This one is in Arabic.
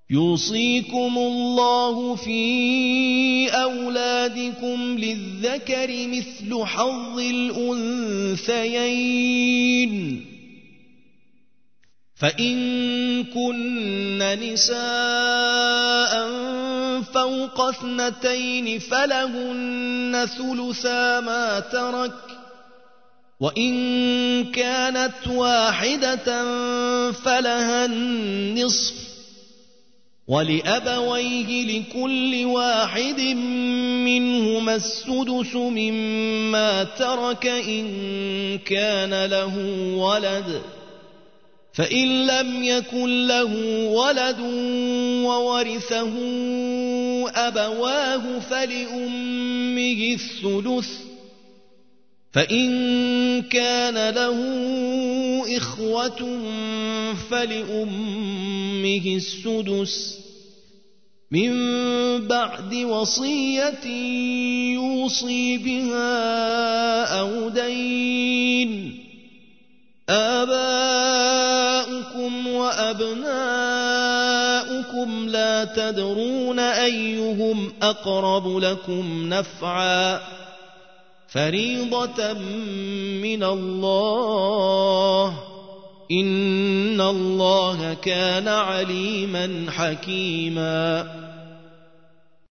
يوصيكم الله في أولادكم للذكر مثل حظ الأنثيين فإن كن نساء فوق 2 فلهن ثلثا ما ترك وإن كانت واحدة فلها النصف ولأبويه لكل واحد منهما السدس مما ترك إن كان له ولد فإن لم يكن له ولد وورثه أبواه فلأمه الثلث فإن كان له إخوة فلأمه السدس من بعد وصية يوصي بها أو دين آباؤكم وأبناؤكم لا تدرون أيهم أقرب لكم نفعا فريضة من الله إن الله كان عليما حكيما